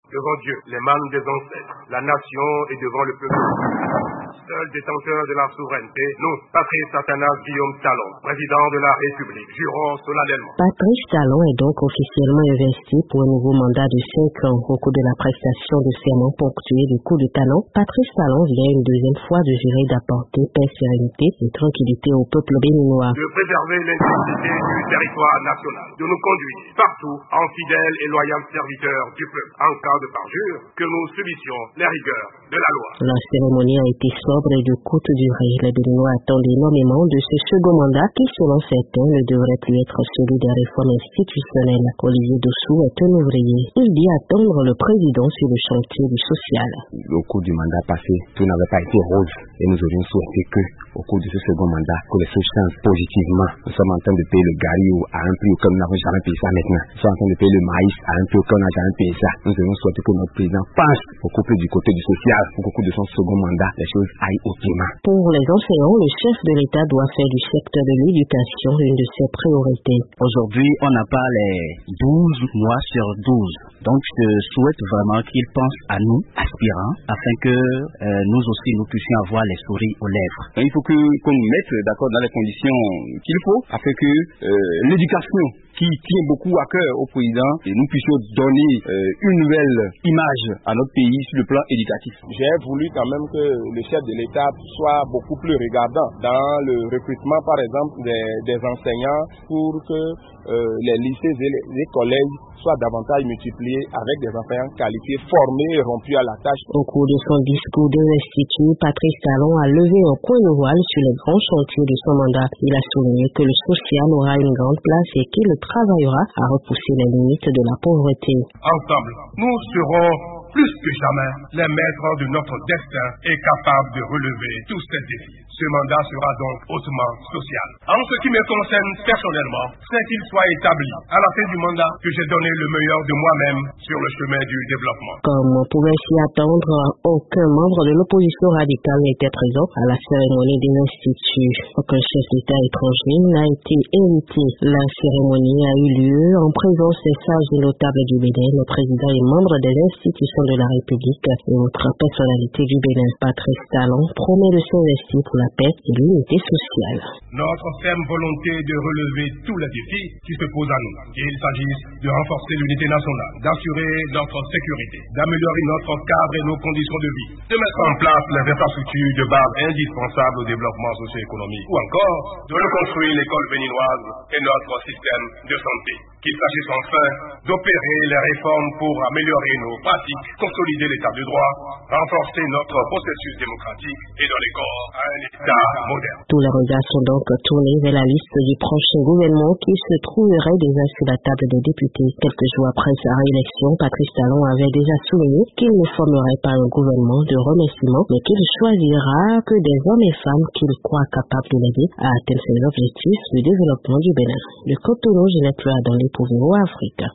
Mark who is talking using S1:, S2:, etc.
S1: devant Dieu, les mânes des ancêtres, la nation et devant le peuple. Seul détenteur de la souveraineté, nous, Patrice Athanase Guillaume Talon, président de la République, jurons solennellement.
S2: Patrice Talon est donc officiellement investi pour un nouveau mandat de 5 ans. Au cours de la prestation de serment ponctué du coup de talon, Patrice Talon vient une deuxième fois de jurer d'apporter paix, sérénité et tranquillité au peuple béninois.
S1: De préserver l'intégrité du territoire national, de nous conduire partout en fidèles et loyaux serviteurs du peuple, en cas de parjure, que nous subissions les rigueurs de la loi.
S2: La cérémonie a été sobre et de courte durée. Les Béninois attendent énormément de ce second mandat qui, selon certains, ne devrait plus être celui des réformes institutionnelles. Olivier Dossou est un ouvrier. Il dit attendre le président sur le chantier du social.
S3: Au cours du mandat passé, tout n'avait pas été rose et nous aurions souhaité que, au cours de ce second mandat, que les choses changent positivement. Nous sommes en train de payer le gariou à un prix auquel nous n'avons jamais payé ça maintenant. Nous sommes en train de payer le maïs à un prix auquel nous n'avons jamais payé ça. Nous aurions souhaité que notre président pense beaucoup plus du côté du social pour qu'au cours de son second mandat, les choses aillent autrement.
S2: Pour les enseignants, le chef de l'État doit faire du secteur de l'éducation une de ses priorités.
S4: Aujourd'hui, on n'a pas les 12 mois sur 12. Donc, je souhaite vraiment qu'il pense à nous, aspirants, afin que nous aussi, nous puissions avoir les souris aux lèvres.
S3: Il faut qu'on nous mette d'accord dans les conditions qu'il faut, afin que l'éducation qui tient beaucoup à cœur au président, et nous puissions donner une nouvelle image à notre pays sur le plan éducatif.
S1: J'ai voulu quand même que le chef de l'État soit beaucoup plus regardant dans le recrutement, par exemple, des enseignants pour que les lycées et les collèges soient davantage multipliés avec des enseignants qualifiés, formés et rompus à la tâche.
S2: Au cours de son discours d'investiture, Patrice Talon a levé un point de voile sur les grands chantiers de son mandat. Il a souligné que le social aura une grande place et qu'il travaillera à repousser les limites de la pauvreté.
S1: Ensemble, nous serons plus que jamais les maîtres de notre destin et capables de relever tous ces défis. Ce mandat sera donc hautement social. En ce qui me concerne personnellement, c'est qu'il soit établi à la fin du mandat que j'ai donné le meilleur de moi-même sur le chemin du développement.
S2: Comme on pouvait s'y attendre, aucun membre de l'opposition radicale n'était présent à la cérémonie d'investiture. Aucun chef d'État étranger n'a été invité. La cérémonie a eu lieu en présence des sages et notables du Bénin, le président et membres des institutions de la République et autres personnalités du Bénin. Patrice Talon promet de s'investir pour la paix et l'unité sociale.
S1: Notre ferme volonté de relever tous les défis qui se posent à nous, qu'il s'agisse de renforcer l'unité nationale, d'assurer notre sécurité, d'améliorer notre cadre et nos conditions de vie, de mettre en place les infrastructures de base indispensables au développement socio-économique, ou encore de reconstruire l'école béninoise et notre système de santé. Qu'il s'agisse enfin d'opérer les réformes pour améliorer nos pratiques, consolider l'état de droit, renforcer notre processus démocratique et donner corps à un État moderne.
S2: Tous les regards sont donc tournés vers la liste du prochain gouvernement qui se trouverait déjà sur la table des députés. Quelques jours après sa réélection, Patrice Talon avait déjà souligné qu'il ne formerait pas un gouvernement de remerciement, mais qu'il choisira que des hommes et femmes qu'il croit capables de l'aider à atteindre ses objectifs de développement du Bénin. Le Cotonou, Ginette Loa dans les pour VOA Afrique.